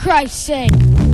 Christ's sake.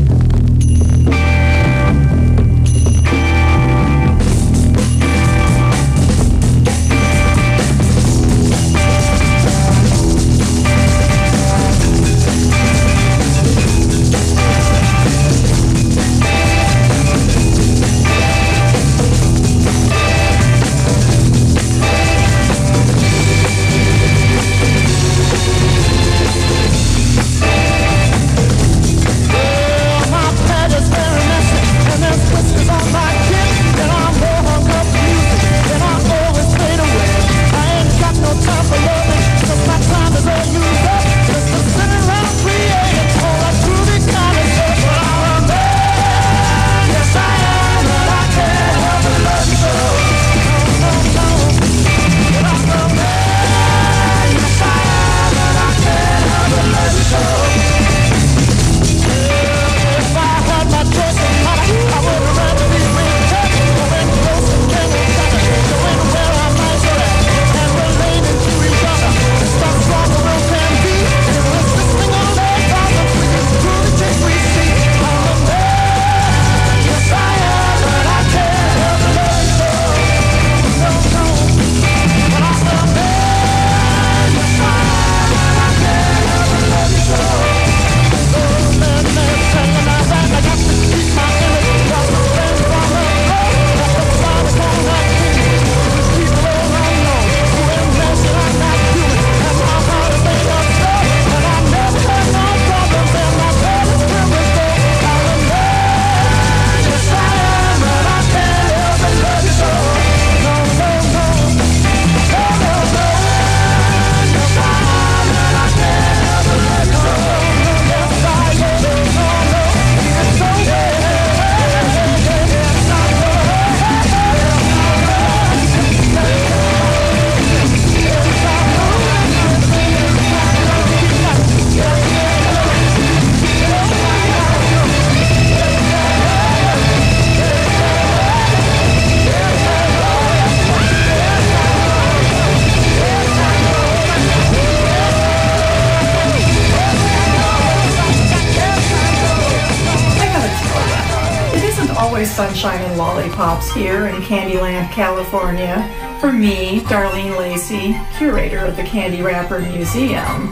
Sunshine and lollipops here in Candyland, California, for me, Darlene Lacey, curator of the Candy Wrapper Museum.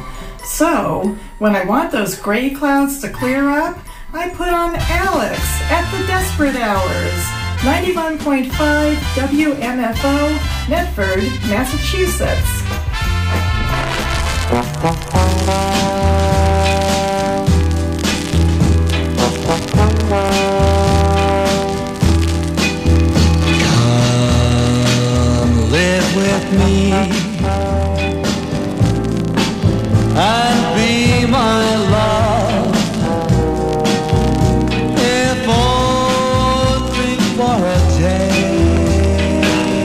So, when I want those gray clouds to clear up, I put on Alex at the Desperate Hours, 91.5 WMFO, Medford, Massachusetts. With me and be my love, if only for a day.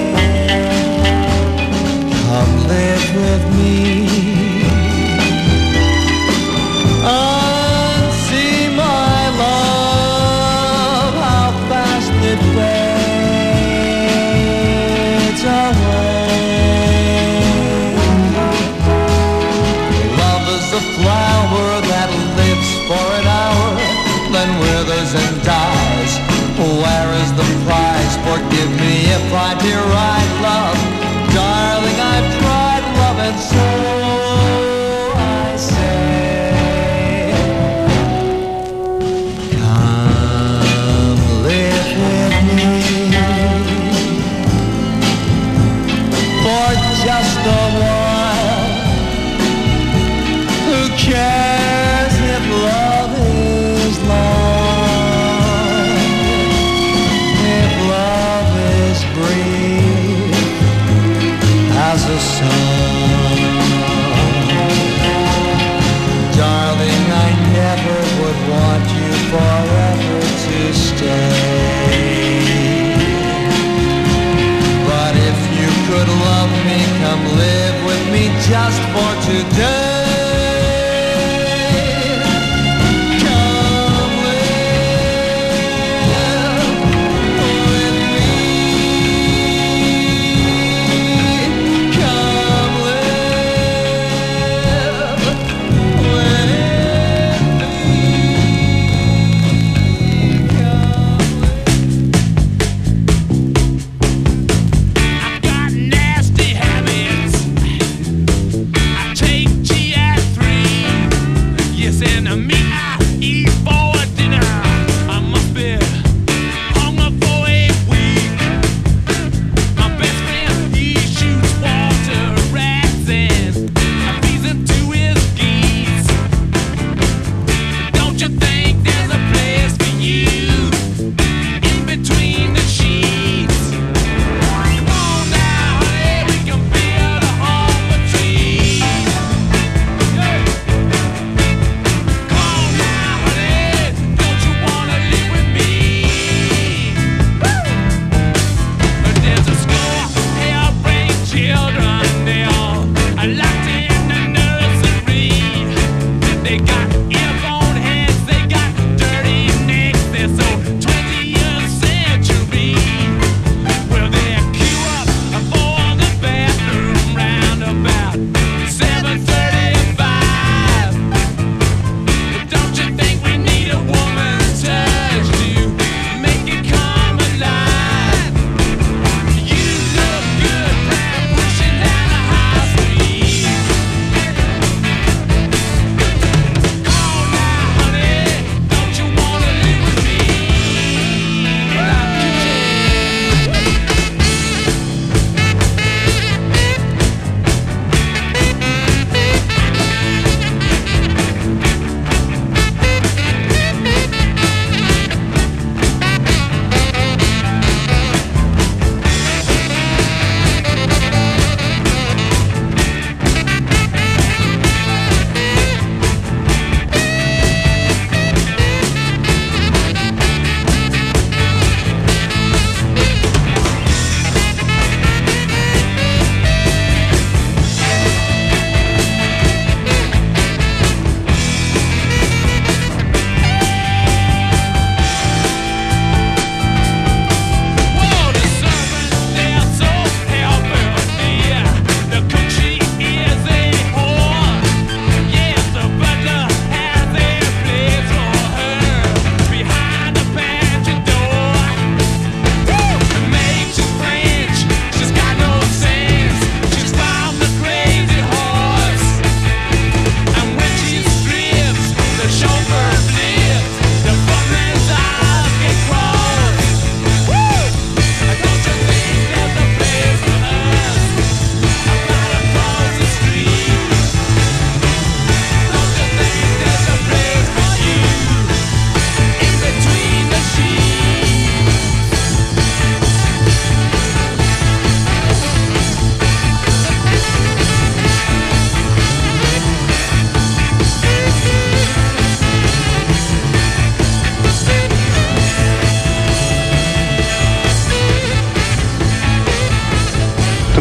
Come live with me and see my love, how fast it fades away. Flower that lives for an hour, then withers and dies. Where is the price? Forgive me if I deride love. Darling, I've tried love, and so I say, come live with me for just a while. Who cares if love is long, if love is brief as a song? Darling, I never would want you forever to stay. But if you could love me, come live with me just for today.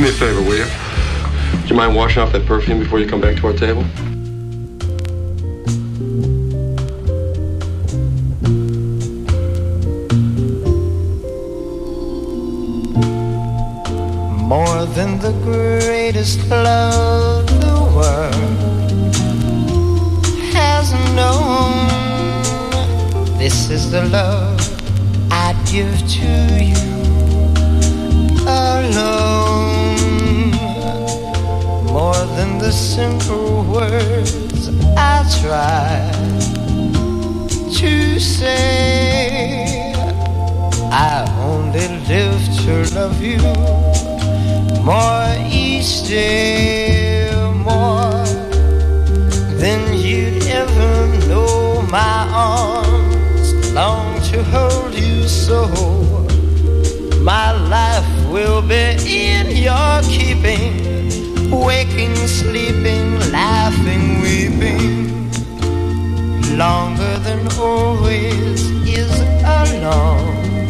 Do me a favor, will you? Do you mind washing off that perfume before you come back to our table? More than the greatest love the world has known, this is the love I'd give to you alone. More than the simple words I try to say, I only live to love you more each day, more than you'd ever know. My arms long to hold you so. My life will be in your keeping, waking, sleeping, laughing, weeping. Longer than always is a long,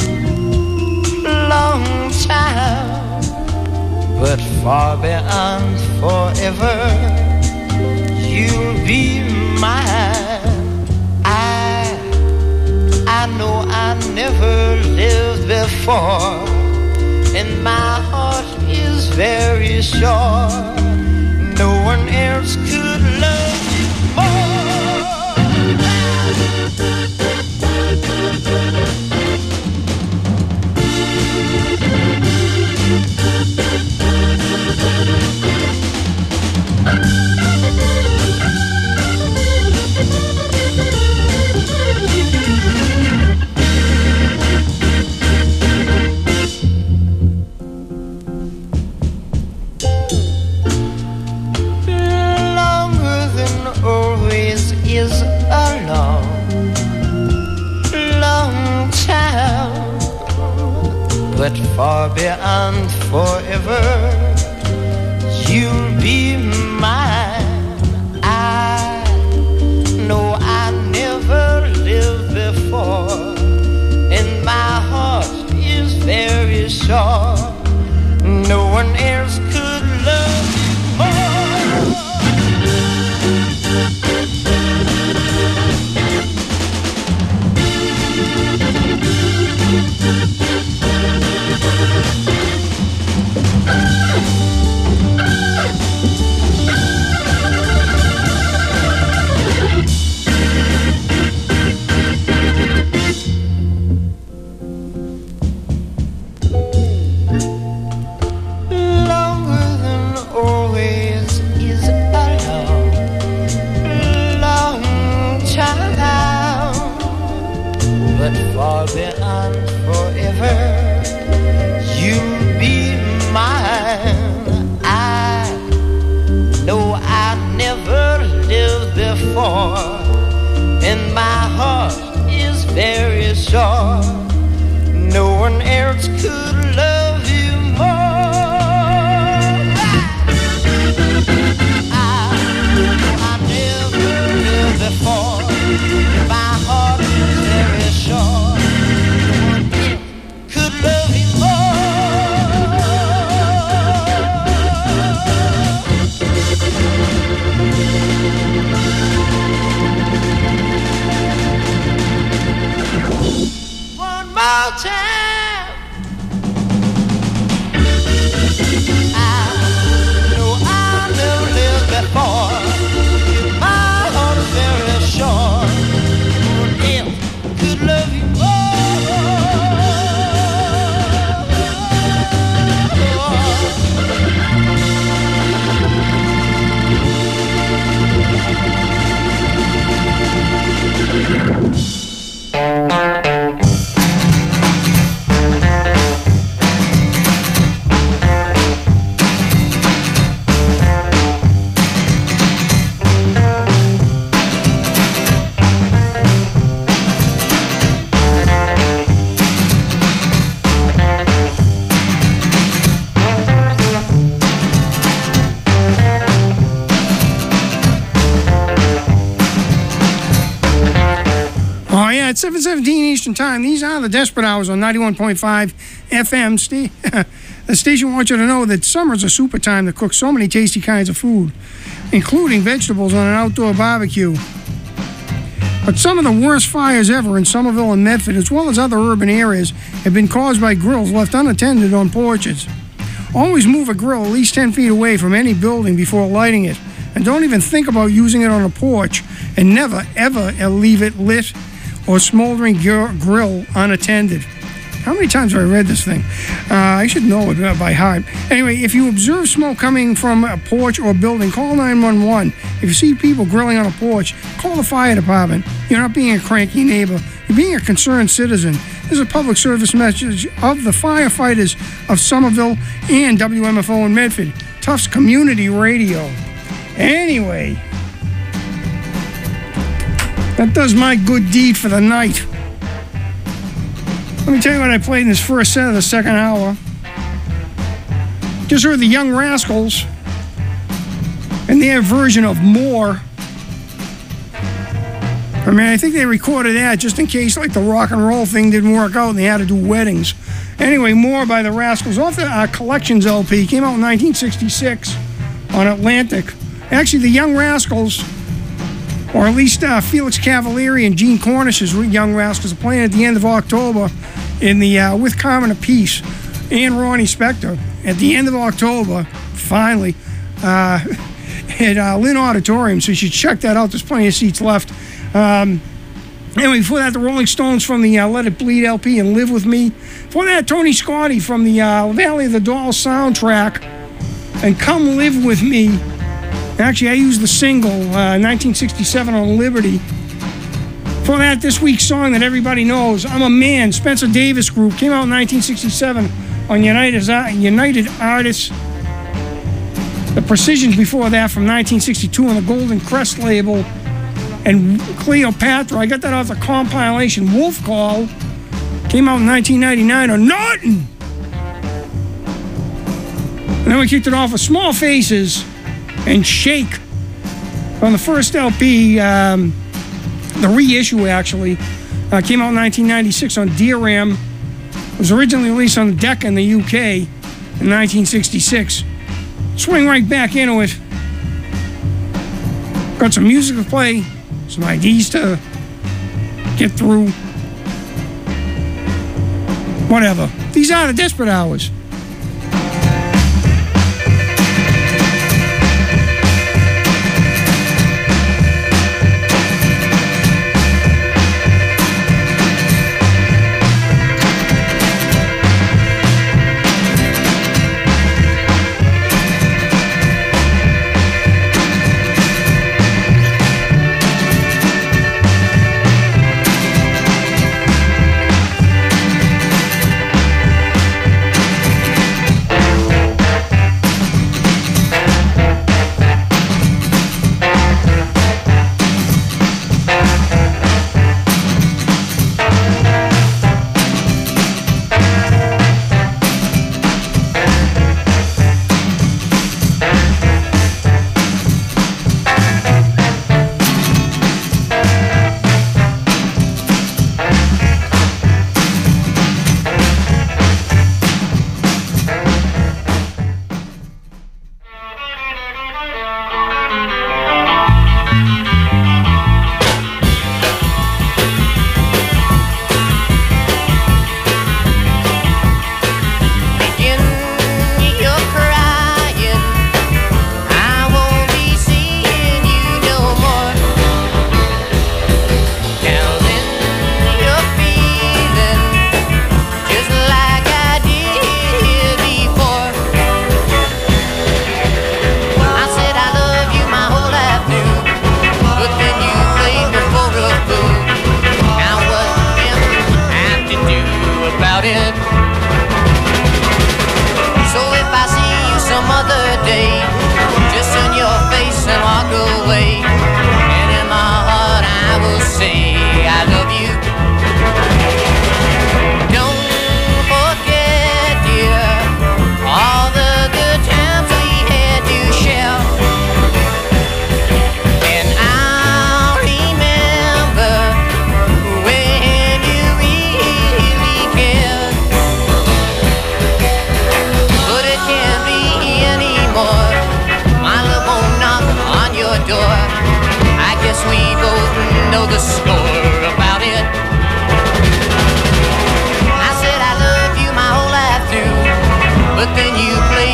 long time, but far beyond forever, you'll be mine. I know I never lived before, and my heart is very sure no one else could love you more. Is a long, long time, but far beyond forever, you'll be mine. I know I never lived before, and my heart is very sure no one else could love you more. Far beyond forever, you'll be mine. I know I never lived before, and my heart is very sure no one else could love you more. I never lived before, my heart is very sure could love you more. One more time. 7:17 Eastern Time. These are the Desperate Hours on 91.5 FM. The station wants you to know that summer's a super time to cook so many tasty kinds of food, including vegetables on an outdoor barbecue. But some of the worst fires ever in Somerville and Medford, as well as other urban areas, have been caused by grills left unattended on porches. Always move a grill at least 10 feet away from any building before lighting it. And don't even think about using it on a porch. And never, ever leave it lit or smoldering grill unattended. How many times have I read this thing? I should know it by heart. Anyway, if you observe smoke coming from a porch or building, call 911. If you see people grilling on a porch, call the fire department. You're not being a cranky neighbor. You're being a concerned citizen. This is a public service message of the firefighters of Somerville and WMFO in Medford. Tufts Community Radio. Anyway, that does my good deed for the night. Let me tell you what I played in this first set of the second hour. Just heard the Young Rascals and their version of More. I mean, I think they recorded that just in case, like, the rock and roll thing didn't work out and they had to do weddings. Anyway, More by the Rascals off the Collections LP. Came out in 1966 on Atlantic. Actually, the Young Rascals, or at least Felix Cavalieri and Gene Cornish's Young Rascals, are playing at the end of October in the with Carmen Apiece and Ronnie Spector at the end of October, finally, at Lynn Auditorium. So you should check that out. There's plenty of seats left. Anyway, before that, the Rolling Stones from the Let It Bleed LP and Live With Me. Before that, Tony Scotti from the Valley of the Dolls soundtrack and Come Live With Me. Actually, I used the single, 1967 on Liberty. For that, this week's song that everybody knows, I'm a Man, Spencer Davis Group, came out in 1967 on United Artists. The Precisions before that from 1962 on the Golden Crest label. And Cleopatra, I got that off the compilation Wolf Call, came out in 1999 on Norton. And then we kicked it off with Small Faces and Shake on the first LP, the reissue actually, came out in 1996 on DRM. It was originally released on the Decca in the UK in 1966. Swing right back into it. Got some music to play, some IDs to get through. Whatever. These are the Desperate Hours.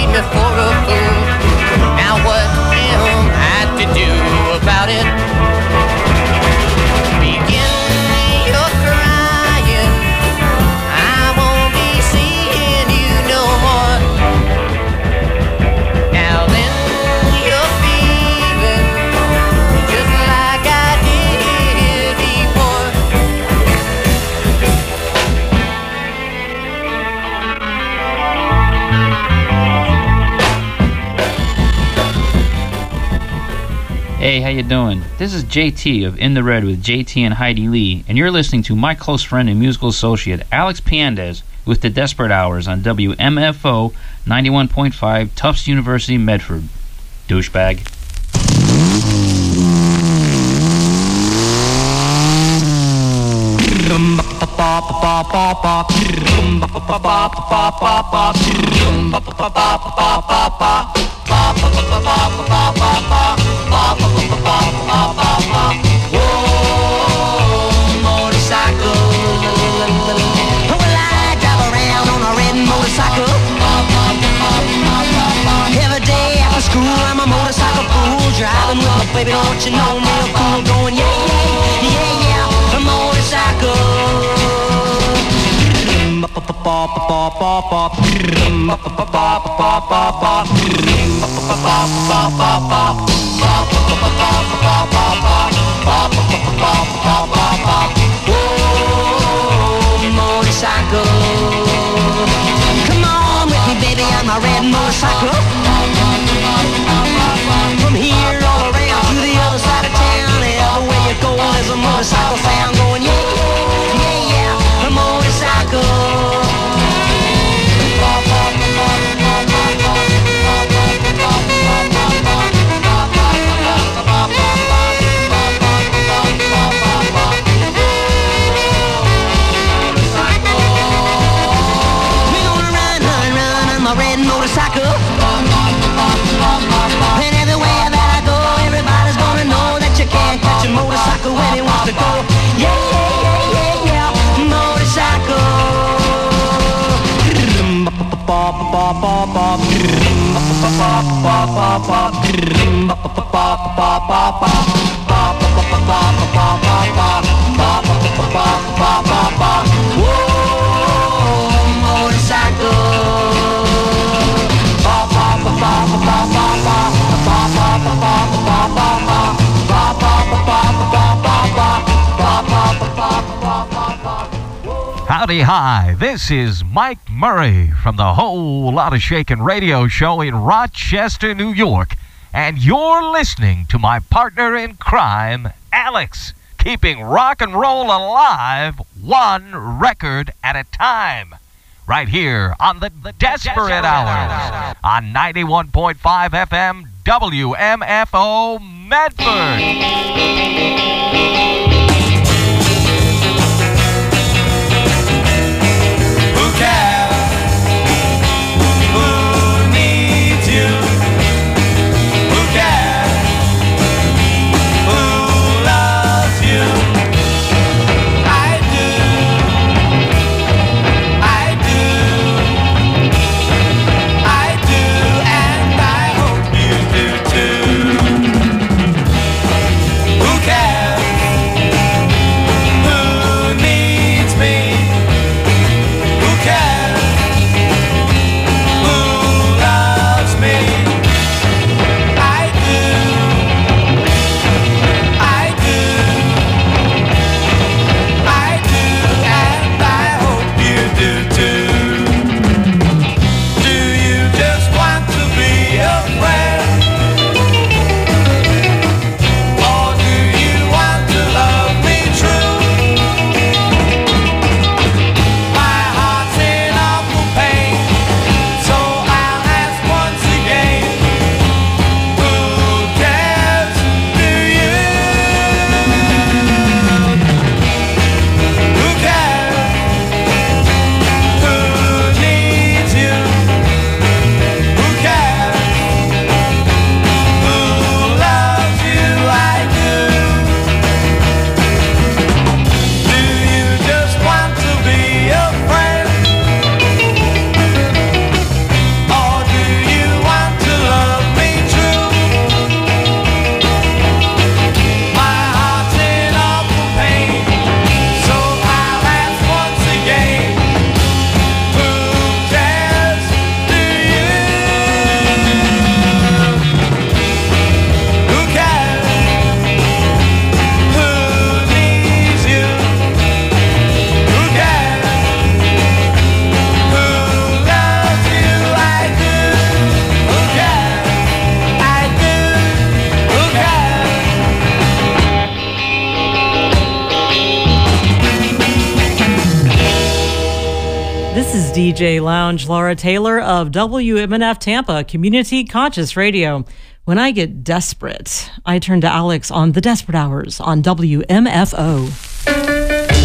me for a fool. Now what am I to do about it? Begin your crying, I won't be seeing you no more. Now then you're feeling just like I did before. Hey, how you doing? This is JT of In the Red with JT and Heidi Lee, and you're listening to my close friend and musical associate Alex Piandez with The Desperate Hours on WMFO 91.5 Tufts University, Medford. Douchebag. Driving with my baby, don't you know, real cool, going yeah, yeah, yeah, yeah, a motorcycle. Oh, motorcycle. Come on with me, baby, on my red motorcycle. From here all around to the other side of town, everywhere you go there's a motorcycle sound going yeah, yeah, yeah, a motorcycle. We're gonna run, run, run on my red motorcycle. And everywhere that I go, everybody's gonna know that you can't catch a motorcycle when he wants to go. Yeah, yeah, yeah, yeah, yeah, motorcycle. Whoa, motorcycle. Howdy hi, this is Mike Murray from the Whole Lotta Shakin' radio show in Rochester, New York, and you're listening to my partner in crime, Alex, keeping rock and roll alive one record at a time. Right here on the Desperate Hours on 91.5 FM WMFO Medford. Who cares? Who needs you? Who cares? Who loves you? I do. I do. I do, and I hope you do too. Who cares? DJ Lounge, Laura Taylor of WMNF Tampa, Community Conscious Radio. When I get desperate, I turn to Alex on The Desperate Hours on WMFO.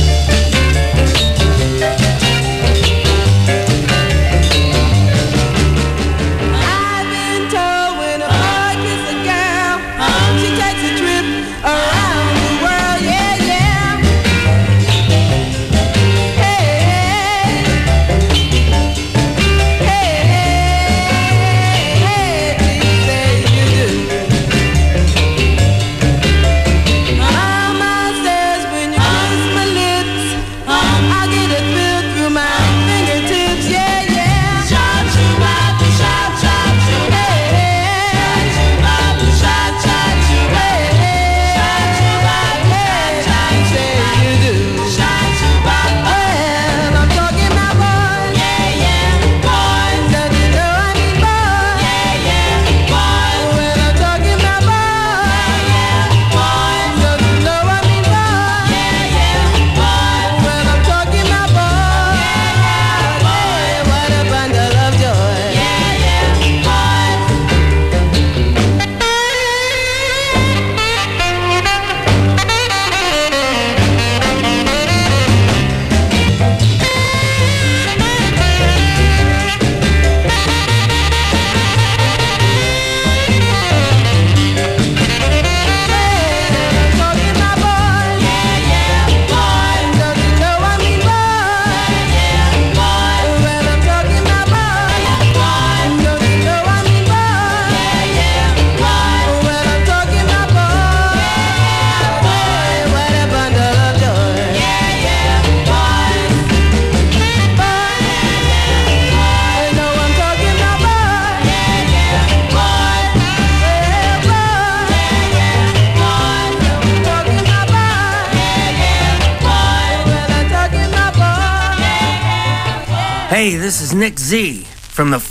Hey, this is Nick Z from the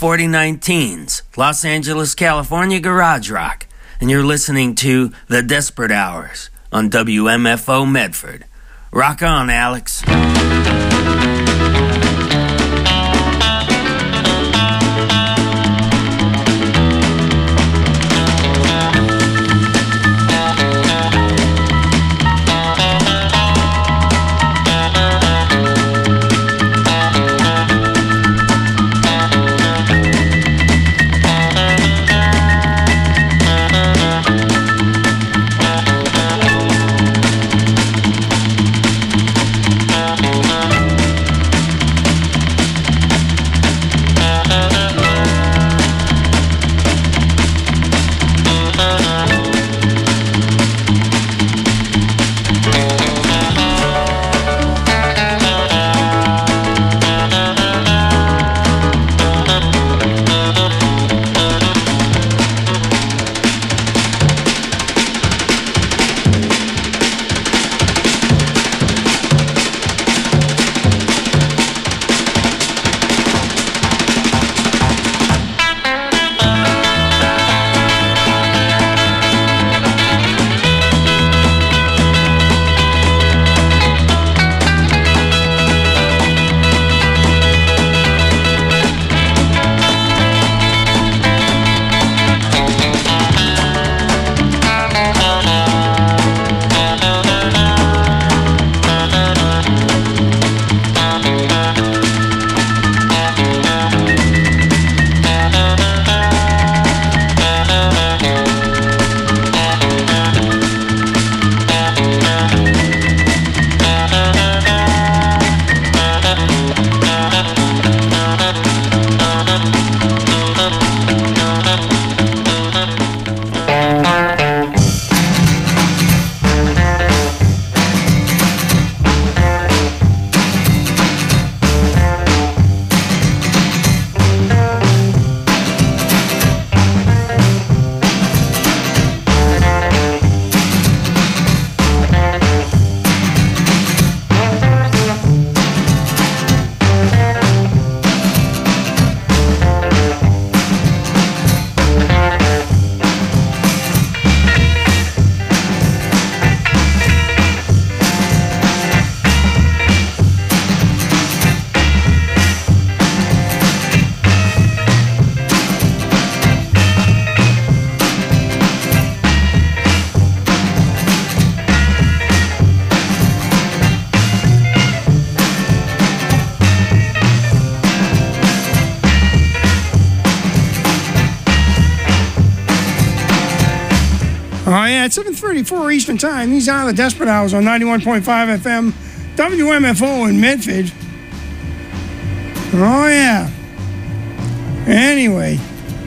4019s, Los Angeles, California Garage Rock, and you're listening to The Desperate Hours on WMFO Medford. Rock on, Alex. Oh, yeah, it's 7:34 Eastern Time. These are the Desperate Hours on 91.5 FM, WMFO in Medford. Oh, yeah. Anyway.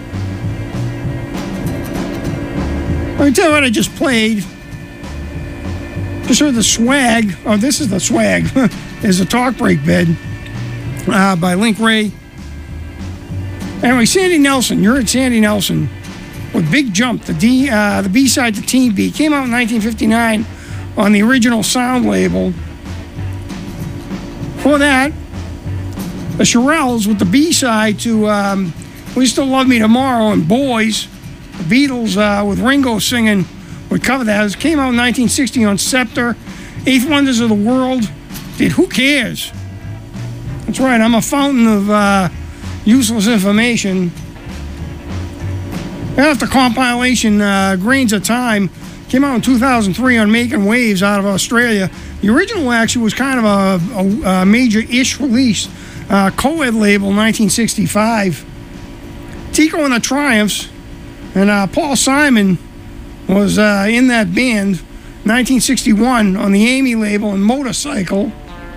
Let me tell you what I just played. Just heard the swag. Oh, this is the swag. There's a talk break bed by Link Ray. Anyway, Sandy Nelson. You heard Sandy Nelson with Big Jump, the B-side to Teen Beat. Came out in 1959 on the original Sound label. For that, the Shirelles with the B-side to We Still Love Me Tomorrow and Boys. The Beatles with Ringo singing would cover that. It came out in 1960 on Scepter. Eighth Wonders of the World did Who Cares? That's right, I'm a fountain of useless information. After compilation, Grains of Time came out in 2003 on Making Waves out of Australia. The original actually was kind of a major-ish release. Co-ed label, 1965. Tico and the Triumphs and Paul Simon was in that band, 1961 on the Amy label and Motorcycle.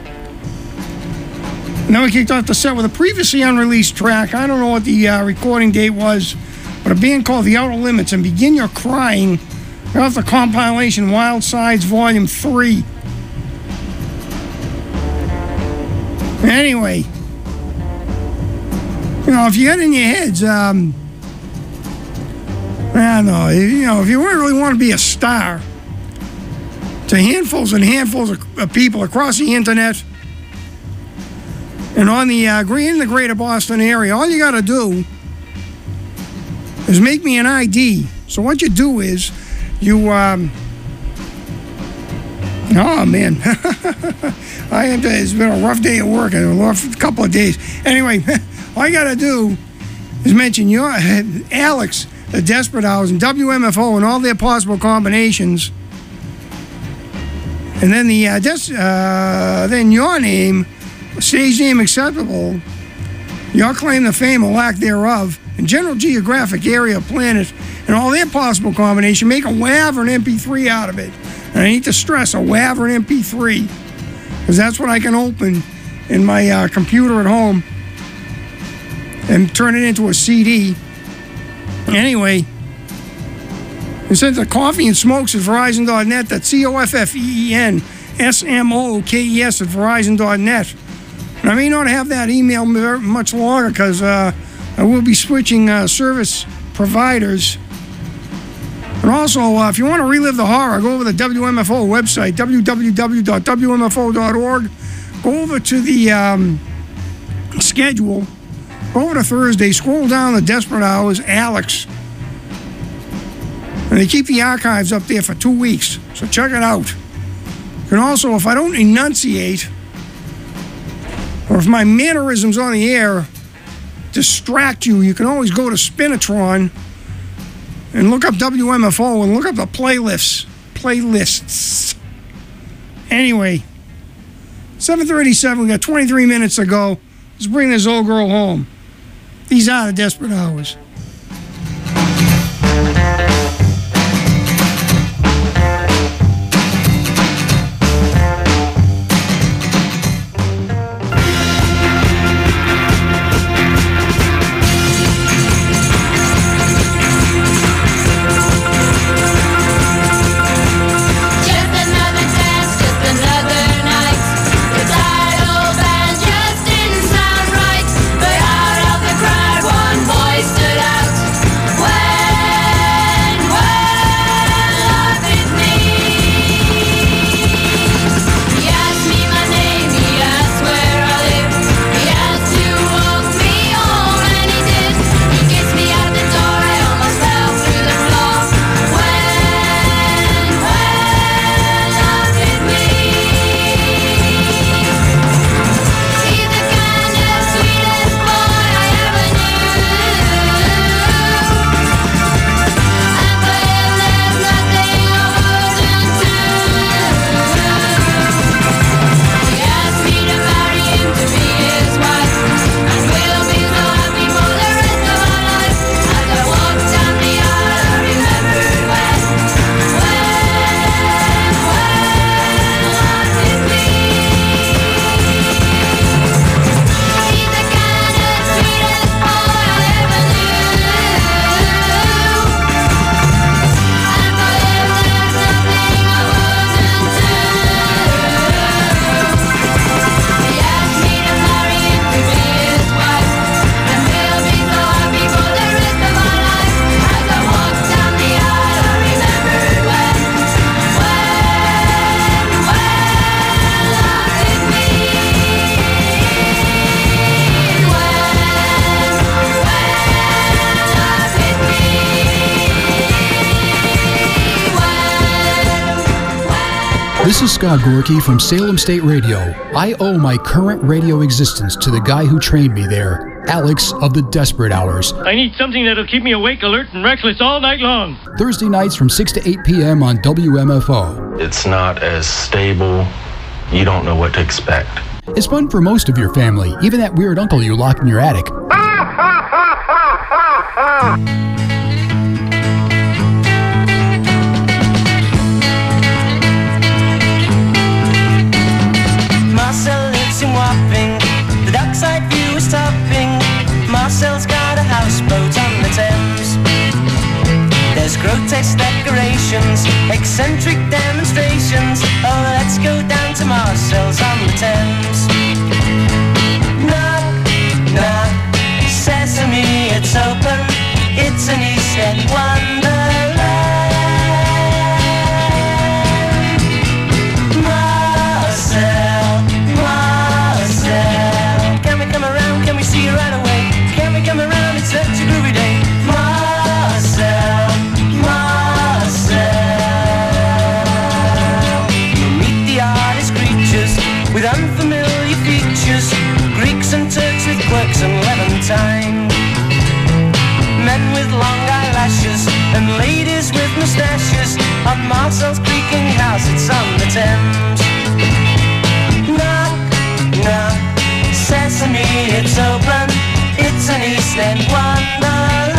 And then we kicked off the set with a previously unreleased track. I don't know what the recording date was, but a band called The Outer Limits and Begin Your Crying off the compilation Wild Sides Volume 3. Anyway, you know, if you had in your heads, I don't know, you know, if you really want to be a star to handfuls and handfuls of people across the internet and on the in the greater Boston area, all you got to do is make me an ID. So what you do is you, oh man, it's been a rough day at work, a rough couple of days. Anyway, all you got to do is mention your Alex, the Desperate Hours, and WMFO and all their possible combinations. And then then your name, stage name acceptable, your claim to fame or lack thereof, and general geographic area, planet, and all their possible combination. Make a WAV or an MP3 out of it. And I need to stress a WAV or an MP3, because that's what I can open in my computer at home and turn it into a CD. Anyway, you send to Coffee and Smokes at Verizon.net. That's COFFEENSMOKES at Verizon.net. And I may not have that email much longer because I will be switching service providers. And also, if you want to relive the horror, go over to the WMFO website, www.wmfo.org. Go over to the schedule. Go over to Thursday. Scroll down the Desperate Hours, Alex. And they keep the archives up there for 2 weeks. So check it out. And also, if I don't enunciate, or if my mannerisms on the air distract you, you can always go to Spinatron and look up WMFO and look up the playlists. Anyway, 7:37, we got 23 minutes to go. Let's bring this old girl home. These are the Desperate Hours. Stood This is Scott Gorky from Salem State Radio. I owe my current radio existence to the guy who trained me there, Alex of the Desperate Hours. I need something that'll keep me awake, alert, and reckless all night long. Thursday nights from 6 to 8 p.m. on WMFO. It's not as stable. You don't know what to expect. It's fun for most of your family, even that weird uncle you locked in your attic. Marcel lives in Wapping, the dockside view is topping. Marcel's got a houseboat on the Thames. There's grotesque decorations, eccentric demonstrations. Oh, let's go down to Marcel's on the Thames. Knock, knock, sesame, it's open. It's an East End wonderland. Marcel, Marcel, can we come around? Can we see you right away? Can we come around? It's such a groovy day. Marcel, Marcel. You'll meet the artist creatures with unfamiliar features, Greeks and Turks with quirks and Levantine, men with long eyelashes and ladies with moustaches. On Marcel's creaking house, it's on the Thames. Knock, knock, sesame, it's open. It's an East End wonderland.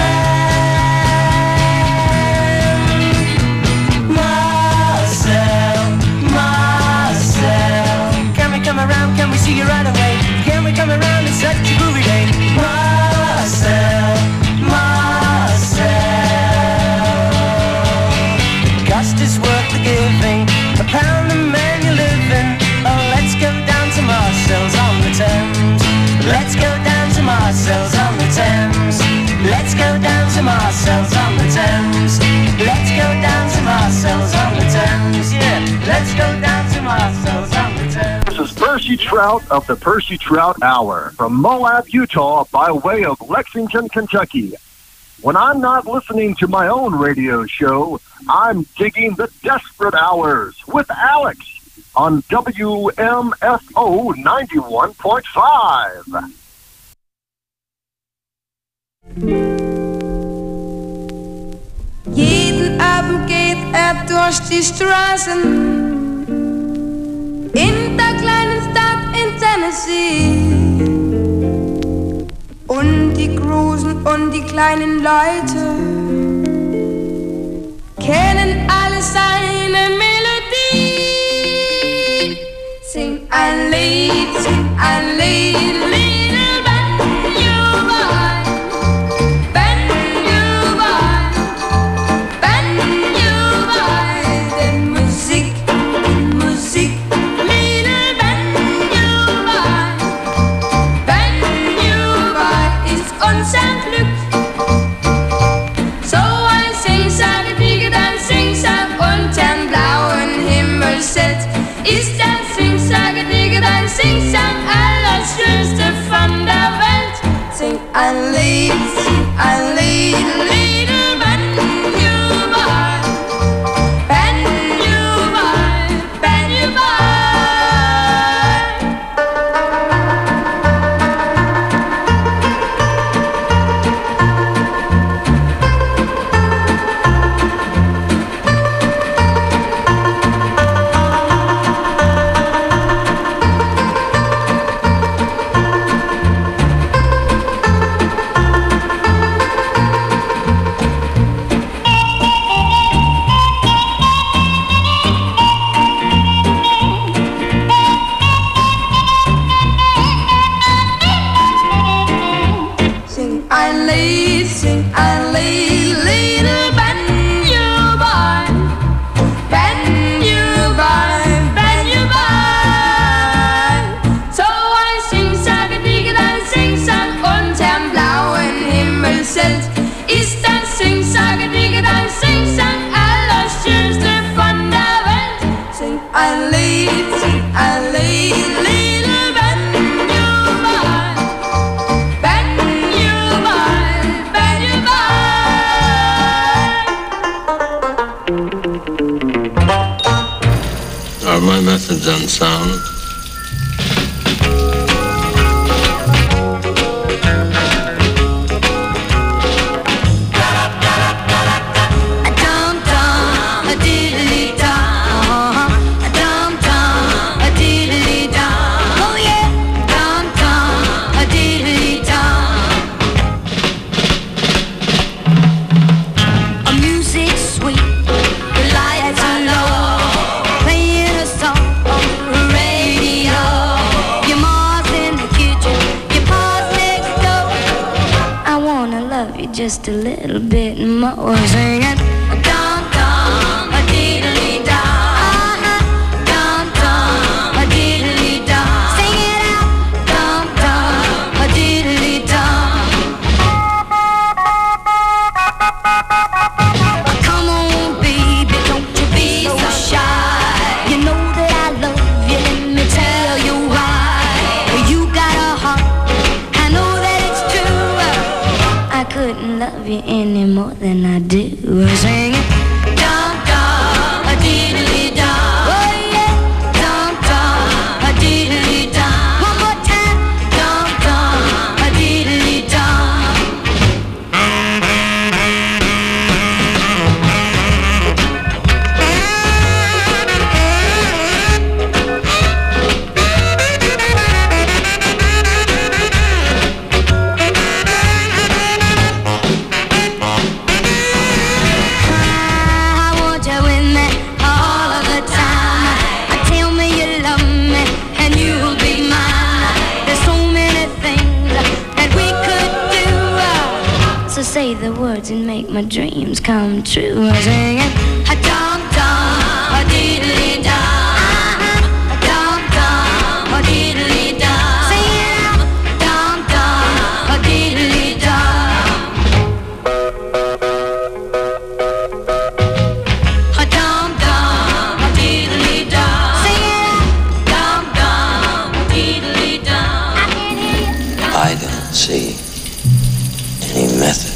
Marcel, Marcel, can we come around? Can we see you right away? Can we come around? It's such a groovy day. Marcel, Marcel. The cost is worth the giving, a pound a man you live in. Oh, let's go down to Marcel's on the Thames. Let's go down to Marcel's on the Thames. Let's go down to Marcel's on the Thames. Let's go down to Marcel's on the Thames. Yeah, let's go down to Marcel's on the Thames. This is Percy Trout of the Percy Trout Hour from Moab, Utah, by way of Lexington, Kentucky. When I'm not listening to my own radio show, I'm digging the Desperate Hours with Alex on WMFO 91.5. Jeden Abend geht durch die Straßen in der kleinen Stadt in Tennessee. Und die großen und die kleinen Leute kennen alle seine Melodie. Sing ein Lied, little when you buy, when you buy the Musik, little when you buy ist unser Glück. So ein Singsang, Digga, dann Singsang unterm blauen Himmelsset ist ein Singsang, Digga, dann Singsang, allerschönste von der Welt. Sing ein Lied, little when you buy, when you buy, when you buy. doesn't sound. Just a little bit more, singing dum dum a diddly dum, dum dum a diddly dum, sing it out, dum dum a diddly dum. Come on, baby, don't you be so shy. You know that I love you. Let me tell you why. You got a heart. I know that it's true. I couldn't love you any more than I do. Sing it, dum dum a diddly dum. Oh yeah, dum dum a diddly dum. One more time, dum dum a diddly dum. Say the words and make my dreams come true. Singing a dum dum a diddly dum, dum dum a diddly dum. Sing it out, dum dum a diddly dum, a dum dum a diddly dum. Sing it out, dum dum a diddly dum. I don't see any method.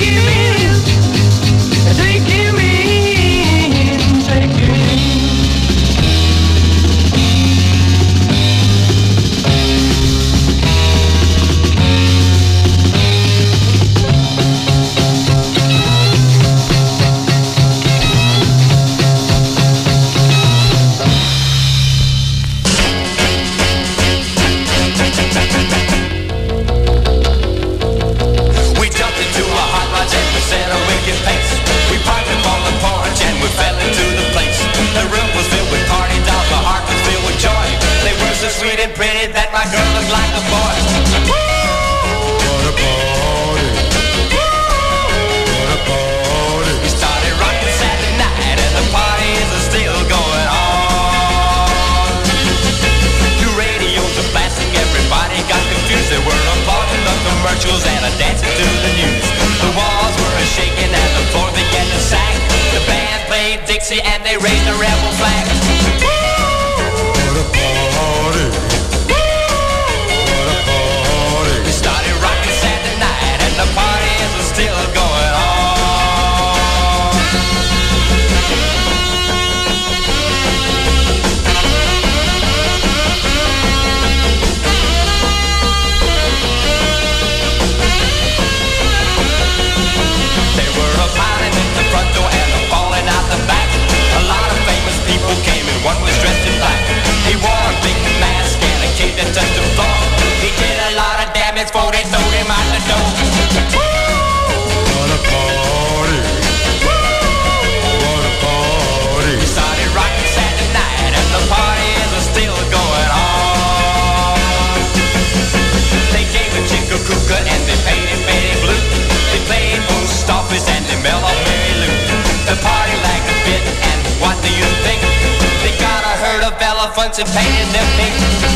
him in, take him in, take him in. We jumped into a hot rod and we set a wicked pace. We parked up on the porch and we fell into the place. The room was filled with party dolls, my heart was filled with joy. They were so sweet and pretty that my girl looked like a boy. What a party! What a party! We started rocking Saturday night and the party is still going on. Two radios are blasting, everybody got confused. They were applauding the commercials and a dancing to the news. The walls were shaking and the floor began to sag. The band played Dixie and they raised a rebel flag. What a party! What a party! We started rocking Saturday night and the party is still going on. They were a piling in the front door and a falling out the back. A lot of famous people came and one was dressed in black. He wore a big mask and a cape that touched the floor. He did a lot of damage before they threw him out the door. What a party! What a party! We started rocking Saturday night and the party is still going on. They gave a Chico Kuka and they painted Betty Blue. They played Mustafa's and they mellowed Mary Lou. The party lagged a bit and what do you think? They got a herd of elephants and painted them pink.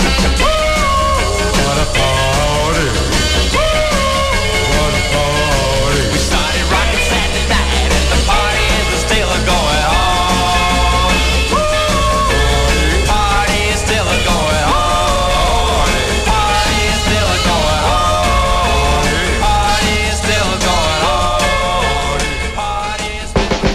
What a party! What a party! We started rocking Saturday night and the party is still going on. Party is still going on. Party is still going on. Party is still going on. Party is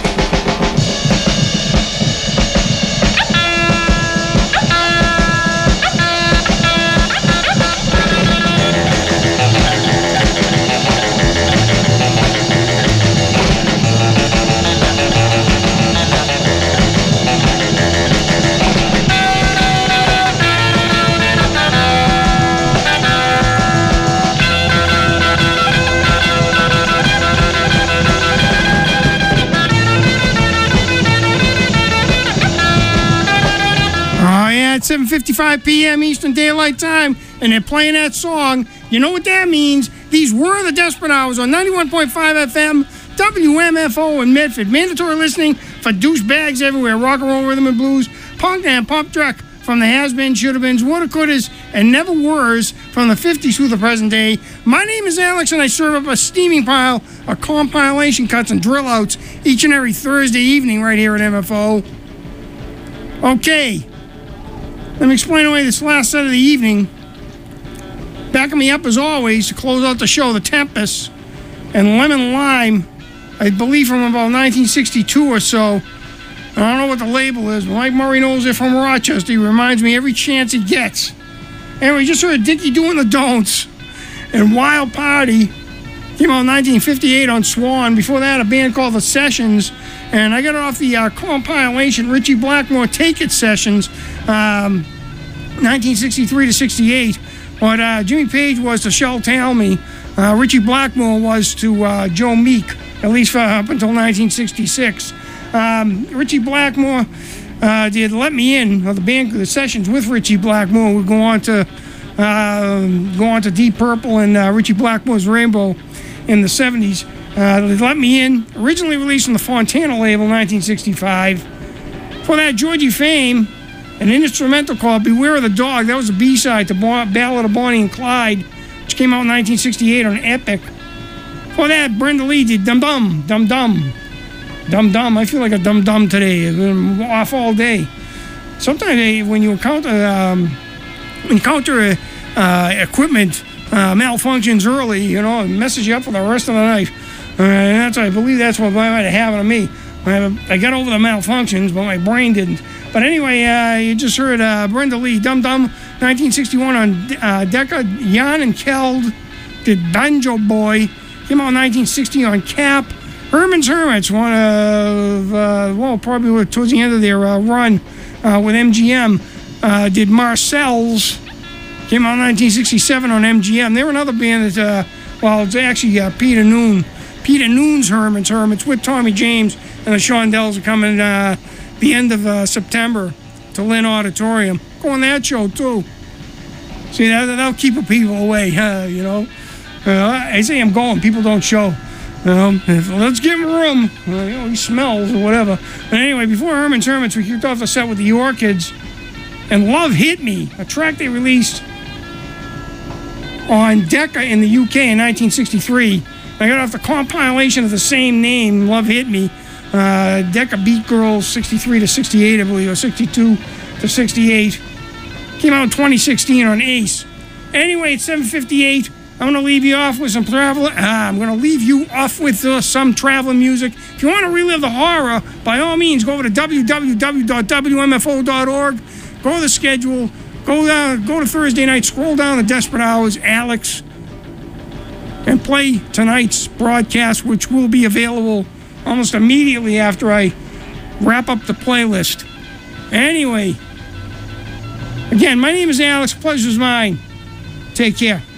Oh, yeah, it's 7:55 p.m. Eastern Daylight Time, and they're playing that song. You know what that means. These were the Desperate Hours on 91.5 FM, WMFO in Medford. Mandatory listening for douchebags everywhere. Rock and roll, rhythm and blues, punk and pop truck from the has-been, should-have-beens, water-cooters, and never-weres from the 50s through the present day. My name is Alex, and I serve up a steaming pile of compilation cuts and drill-outs each and every Thursday evening right here at MFO. Okay. Let me explain away this last set of the evening. Backing me up as always to close out the show, The Tempest and Lemon Lime, I believe from about 1962 or so. I don't know what the label is, but Mike Murray knows it from Rochester. He reminds me every chance he gets. Anyway, just heard Dickie doing the don'ts. And Wild Party came out in 1958 on Swan. Before that, a band called The Sessions. And I got it off the compilation Richie Blackmore Take It Sessions, 1963 to 68. What Jimmy Page was to Shell Talmy, Richie Blackmore was to Joe Meek, at least up until 1966. Richie Blackmore did Let Me In, the band, the sessions with Richie Blackmore would go on to Deep Purple and Richie Blackmore's Rainbow in the 70s. Let Me In, originally released on the Fontana label in 1965. For that, Georgie Fame, an instrumental called Beware of the Dog. That was a B-side to Ballad of Bonnie and Clyde, which came out in 1968 on Epic. For that, Brenda Lee did Dum Dum, Dum Dum. Dum Dum, I feel like a Dum Dum today. I've been off all day. Sometimes when you encounter equipment malfunctions early, it messes you up for the rest of the night. I believe that's what might have happened to me. I got over the malfunctions, but my brain didn't. But anyway, you just heard Brenda Lee, Dum Dum, 1961 on Decca. Jan and Keld did Banjo Boy. Came out in 1960 on Cap. Herman's Hermits, one of, probably towards the end of their run with MGM, did Marcel's. Came out in 1967 on MGM. They were another band that, it's actually Peter Noon. Peter Noon's Hermits with Tommy James and the Shondells are coming the end of September to Lynn Auditorium. Go on that show, too. See, that'll keep people away, you know. I say I'm going, people don't show. Let's give him room. He smells or whatever. But anyway, before Herman's Hermits, we kicked off the set with the Orchids and Love Hit Me, a track they released on Decca in the UK in 1963. I got off the compilation of the same name, Love Hit Me. Decca Beat Girls 63 to 68, I believe, or 62 to 68. Came out in 2016 on Ace. Anyway, it's 7:58. I'm going to leave you off with some travel. I'm going to leave you off with some traveling music. If you want to relive the horror, by all means, go over to www.wmfo.org. Go to the schedule. Go to Thursday night. Scroll down to Desperate Hours, Alex, and play tonight's broadcast, which will be available almost immediately after I wrap up the playlist. Anyway, again, my name is Alex. Pleasure's mine. Take care.